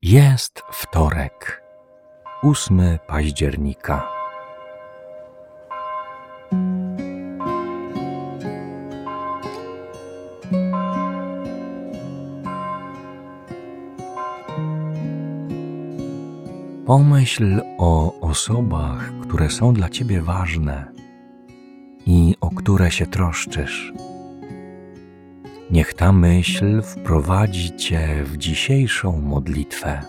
Jest wtorek, 8 października. Pomyśl o osobach, które są dla Ciebie ważne i o które się troszczysz. Niech ta myśl wprowadzi Cię w dzisiejszą modlitwę.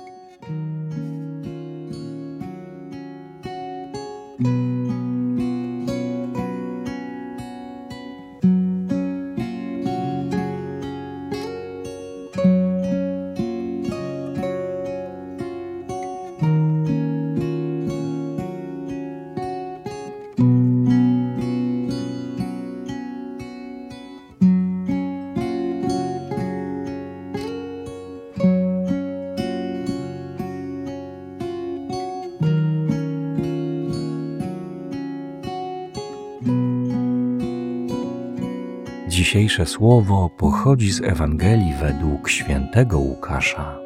Dzisiejsze słowo pochodzi z Ewangelii według świętego Łukasza.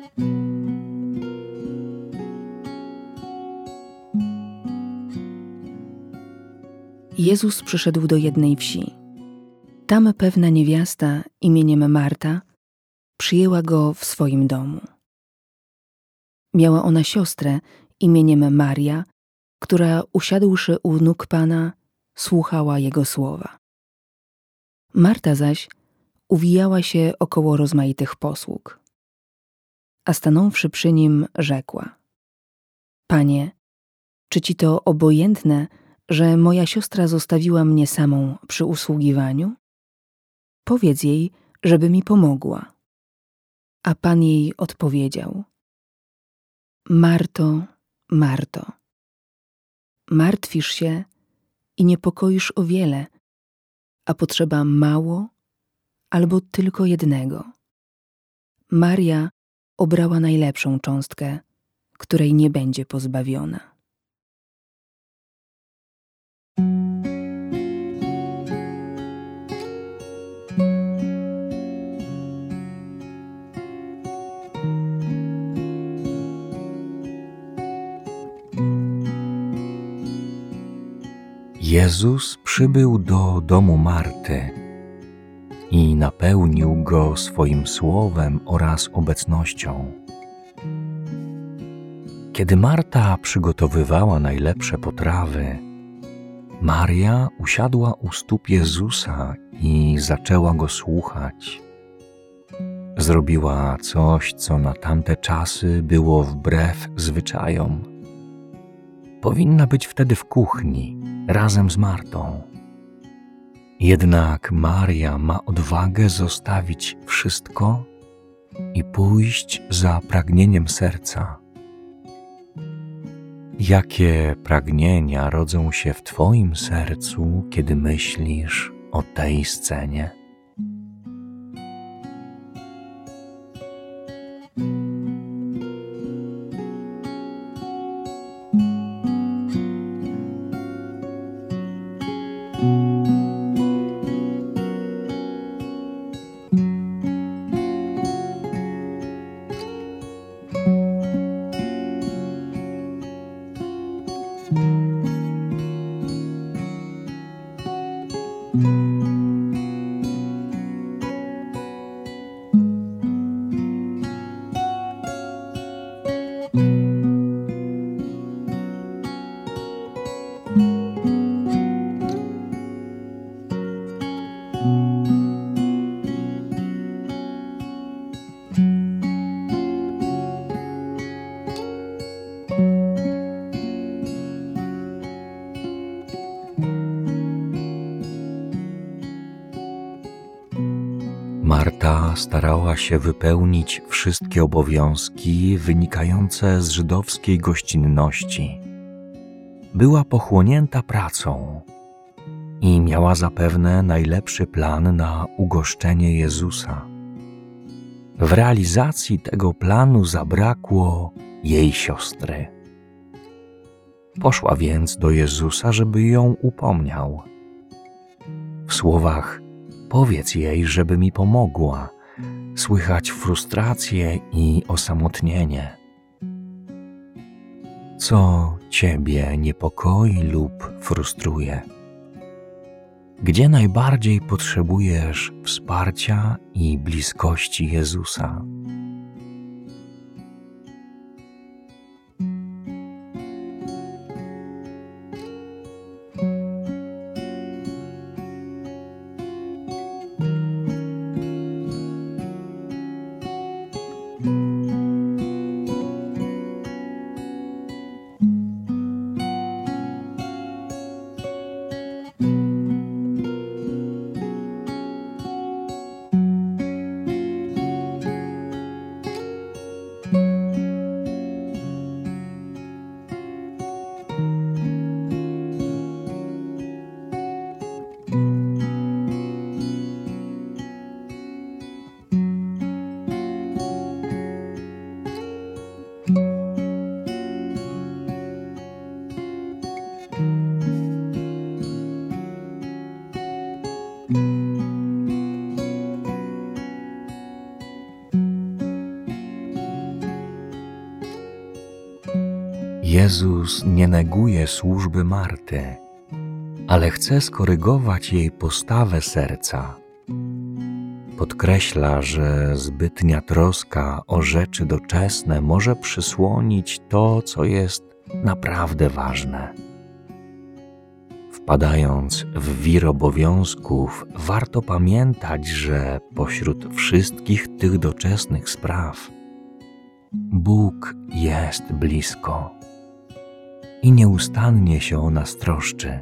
Jezus przyszedł do jednej wsi. Tam pewna niewiasta imieniem Marta przyjęła go w swoim domu. Miała ona siostrę imieniem Maria, która usiadłszy u nóg Pana, słuchała Jego słowa. Marta zaś uwijała się około rozmaitych posług. A stanąwszy przy nim, rzekła: Panie, czy Ci to obojętne, że moja siostra zostawiła mnie samą przy usługiwaniu? Powiedz jej, żeby mi pomogła. A Pan jej odpowiedział: Marto, Marto, martwisz się i niepokoisz o wiele, a potrzeba mało albo tylko jednego. Maria obrała najlepszą cząstkę, której nie będzie pozbawiona. Jezus przybył do domu Marty i napełnił go swoim słowem oraz obecnością. Kiedy Marta przygotowywała najlepsze potrawy, Maria usiadła u stóp Jezusa i zaczęła go słuchać. Zrobiła coś, co na tamte czasy było wbrew zwyczajom. Powinna być wtedy w kuchni, razem z Martą. Jednak Maria ma odwagę zostawić wszystko i pójść za pragnieniem serca. Jakie pragnienia rodzą się w Twoim sercu, kiedy myślisz o tej scenie? Marta starała się wypełnić wszystkie obowiązki wynikające z żydowskiej gościnności. Była pochłonięta pracą i miała zapewne najlepszy plan na ugoszczenie Jezusa. W realizacji tego planu zabrakło jej siostry. Poszła więc do Jezusa, żeby ją upomniał. W słowach: powiedz jej, żeby mi pomogła, Słychać frustrację i osamotnienie. Co Ciebie niepokoi lub frustruje? Gdzie najbardziej potrzebujesz wsparcia i bliskości Jezusa? Jezus nie neguje służby Marty, ale chce skorygować jej postawę serca. Podkreśla, że zbytnia troska o rzeczy doczesne może przysłonić to, co jest naprawdę ważne. Wpadając w wir obowiązków, warto pamiętać, że pośród wszystkich tych doczesnych spraw Bóg jest blisko i nieustannie się o nas troszczy.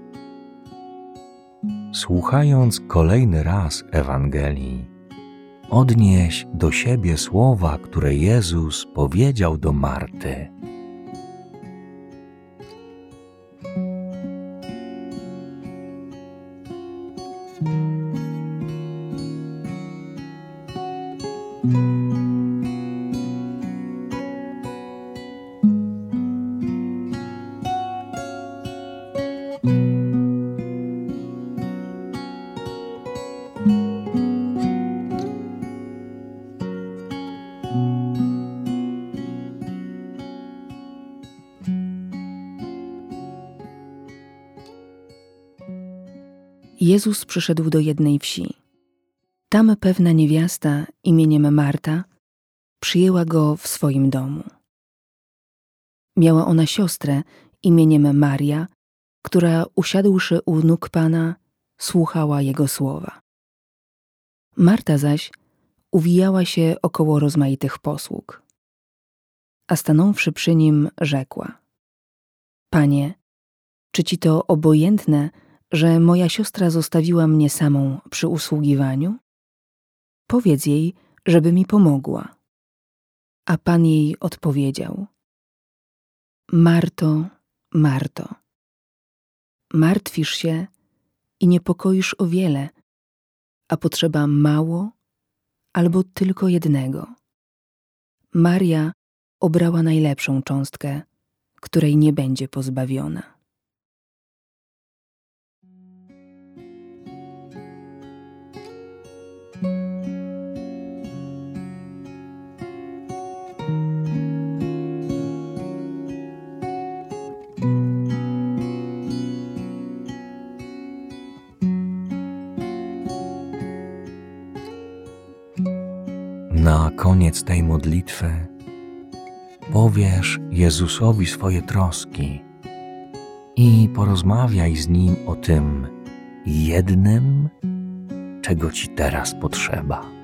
Słuchając kolejny raz Ewangelii, odnieś do siebie słowa, które Jezus powiedział do Marty. Jezus przyszedł do jednej wsi. Tam pewna niewiasta imieniem Marta przyjęła go w swoim domu. Miała ona siostrę imieniem Maria, która usiadłszy u nóg Pana, słuchała Jego słowa. Marta zaś uwijała się około rozmaitych posług. A stanąwszy przy nim, rzekła: Panie, czy Ci to obojętne, że moja siostra zostawiła mnie samą przy usługiwaniu? Powiedz jej, żeby mi pomogła. A Pan jej odpowiedział: Marto, Marto, martwisz się i niepokoisz o wiele, a potrzeba mało albo tylko jednego. Maria obrała najlepszą cząstkę, której nie będzie pozbawiona. Na koniec tej modlitwy powiesz Jezusowi swoje troski i porozmawiaj z Nim o tym jednym, czego Ci teraz potrzeba.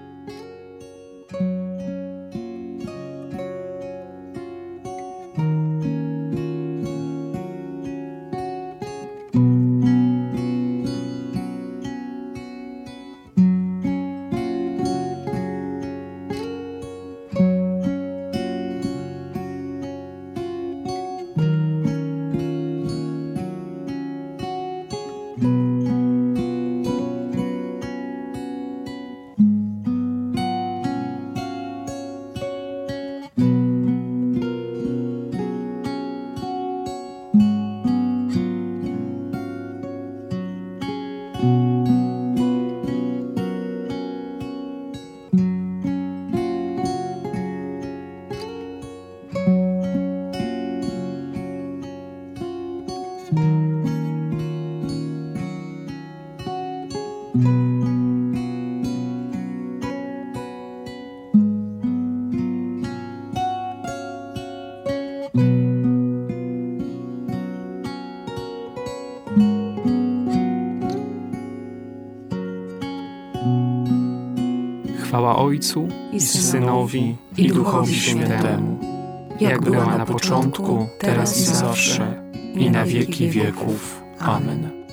Chwała Ojcu i Synowi, i Duchowi Świętemu, jak była na początku, teraz i zawsze, i na wieki wieków. Amen.